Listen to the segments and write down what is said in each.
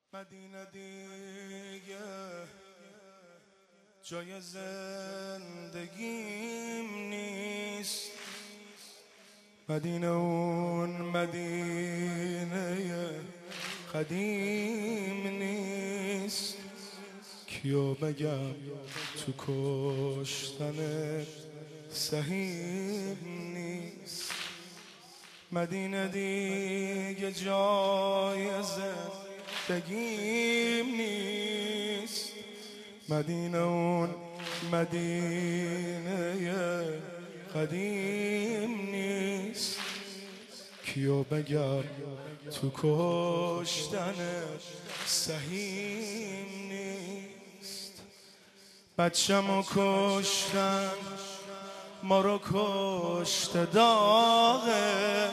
مدینه دیگه جای زندگیم نیست. مدینه اون مدینه قدیم نیست. کیو بگم تو کشتن سهیم نیست. مدینه دیگه جای زندگیم نیست. مدینه اون مدینه قدیم نیست. کیو بگم تو کشتن سهیم نیست. بچه‌مو کشتن ما رو کشت داغش.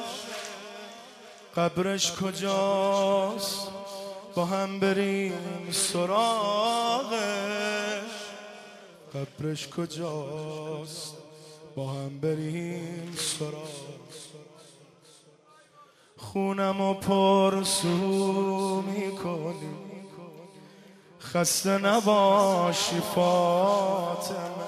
قبرش کجاست با هم بریم سراغش. قبرش کجاست با هم بریم سراغش. خونمو پرسو میکنی خسته نباشی فاطمه.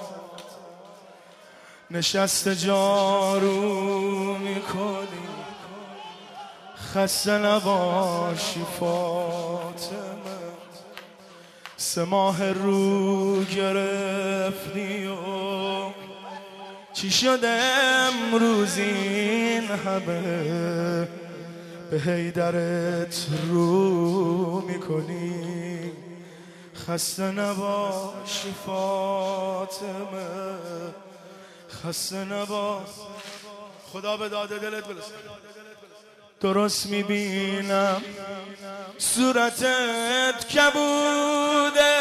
نشسته جارو میکنی خسته نباشی فاطمه. 3 ماه رو گرفتی و چی شده امروز این همه به حیدرت رو میکنی. خسته نباشی فاطمه، خسته نباش. خدا به داد دلت برسه. درست میبینم صورتت کبوده.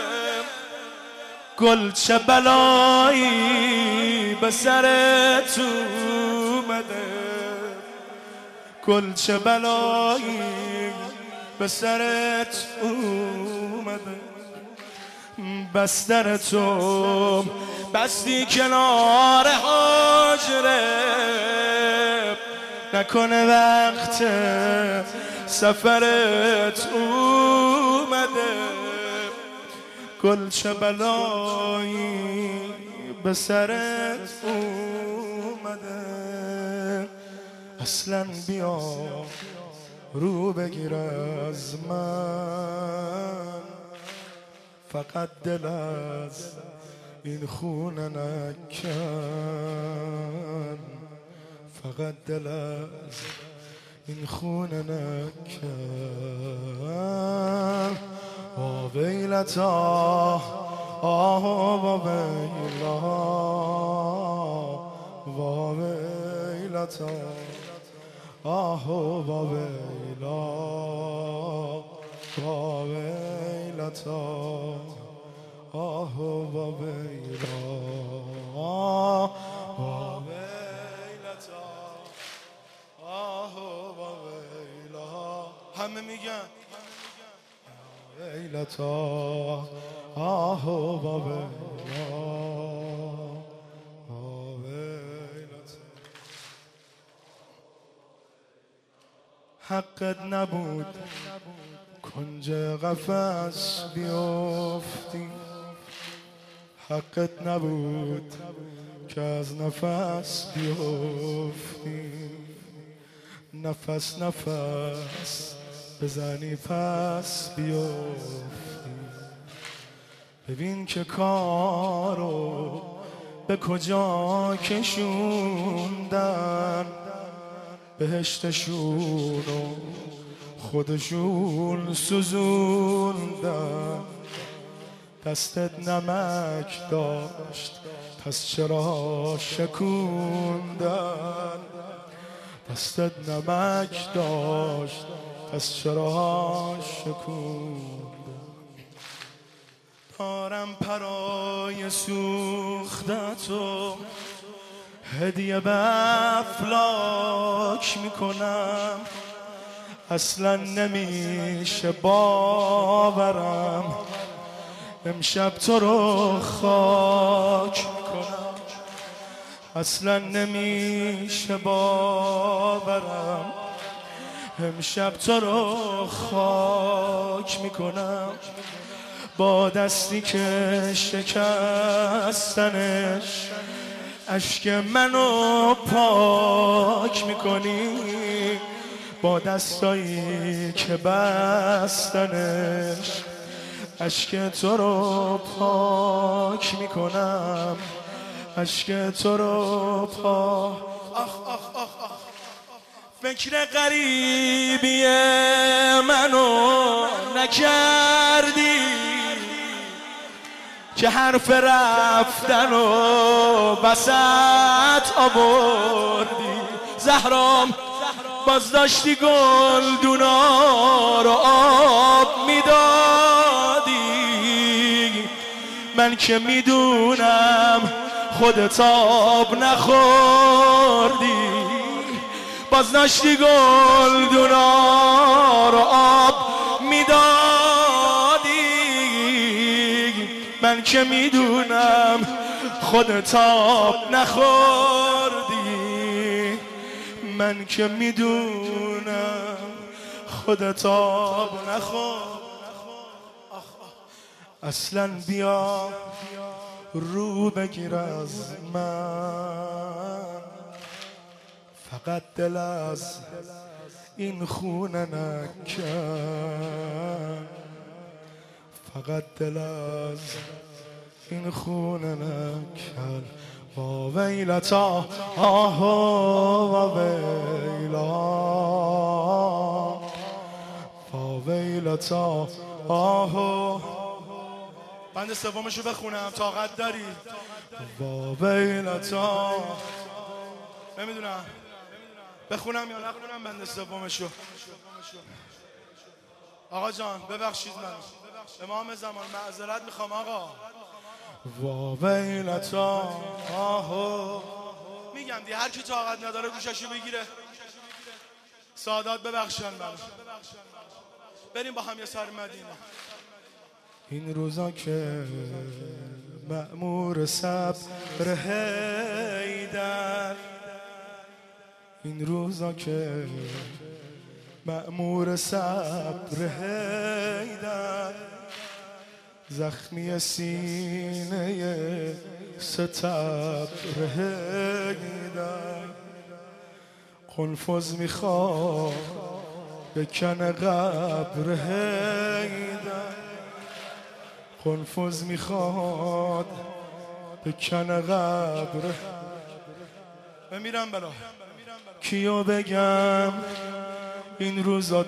گل چه بلایی به سرت اومده. گل چه بلایی به سرت اومده. بسترتو بستی کنار حجره. نکنه وقت سفرت اومده. گل چه بلایی به سرت اومده. اصلا بیا رو بگیر از من. فقط دل از این خونه نکن. فقط دل از این خونه نکن. ویلتا ویلا ویلتا ویلا ویلتا ویلا. همه میگن ویلتا ویلا. حقت نبود کنج قفس بیافتی. حقت نبود که از نفس بیافتی. نفس نفس بزنی پس بیافتی. ببین که کارو به کجا کشوندن. بهشتشونو خودشون سوزوندن. دستت نمک داشت پس چرا شکوندن. دستت نمک داشت پس چرا شکوندن. دارم پرای سوختتو هدیه به افلاک میکنم. اصلا نمیشه باورم امشب تو رو خاک میکنم. اصلا نمیشه باورم امشب تو رو خاک میکنم با دستی که شکستنش اشک منو پاک میکنی با دستایی که بستنش اشک تو رو پاک میکنم اشک تو رو پاک فکر غریبی منو نکردی که حرف رفتن و وسط آوردی زهرام باز داشتی گلدونا رو آب میدادی من که میدونم خودت آب نخوردی باز داشتی گلدونا رو آب میدادی من که میدونم خودت آب نخوردی من که میدونم خودت آب نخورد اصلا بیا رو بگیر از من فقط دل از این خونه نکن فقط دل از این خونه نکن با ویلتا آه و ویلا با ویلتا آه بند سومشو بخونم طاقت داری با ویلتا نمیدونم بخونم یا نخونم بند سومشو آقا جان ببخشید من امام زمان معذرت میخوام آقا وا ویلتا آهو میگم دی هر کی طاقت نداره گوششو بگیره سادات ببخشن من بریم با هم یه سر مدینه این روزا که مأمور صبر حیدر این روزا که مأمور صبر حیدر زخمی سینه ستبر حیدر قنفذ میخواد بکنه قبر حیدر قنفذ میخواد بکنه قبر بمیرم بلا کیو بگم این روزا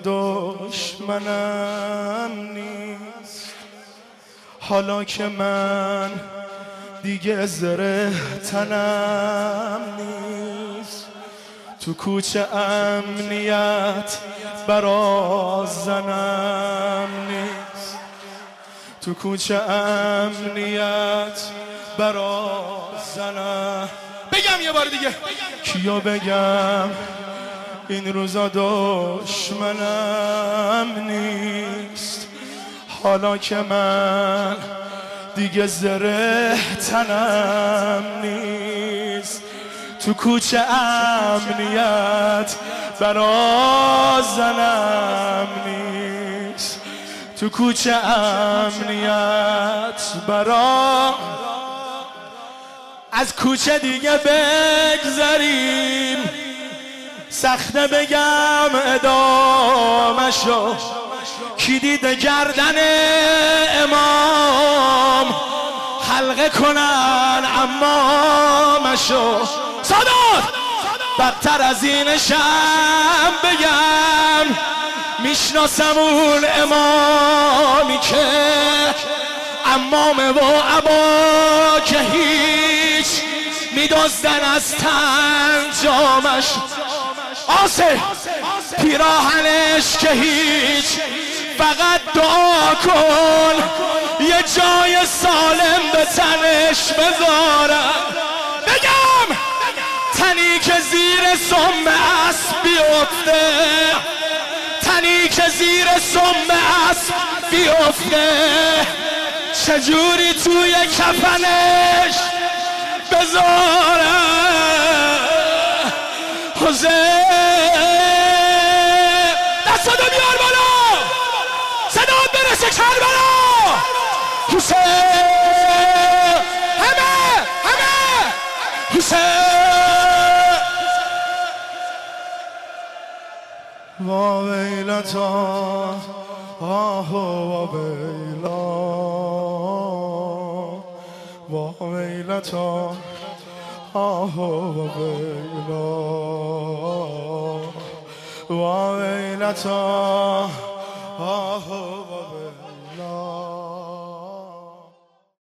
دشمنم نیست حالا که من دیگه زره تنم نیست تو کوچه امنیت برا زنم نیست تو کوچه امنیت برا زنم بگم یه بار دیگه کیو بگم این روزا دشمنم نیست حالا که من دیگه زره تنم نیست تو کوچه امنیت برا زنم نیست تو کوچه امنیت برا از کوچه دیگه بگذریم سخته بگم ادامشو کی دیده گردن امام حلقه کنن امامشو سادات بدتر از این شم بگم میشناسم اون امامی که امامه و عبا که هیچ میدزدن از تن جامش آسه پیراهنش که هیچ فقط دعا کن یه جای سالم به تنش بذارم بگم تنی که زیر سم اسب بیفته تنی که زیر سم اسب بیفته چجوری توی کفنش بذارم حسین حسین همه حسین وا ویلتا آه وا ویلا وا ویلتا آه وا ویلا وا ویلتا آه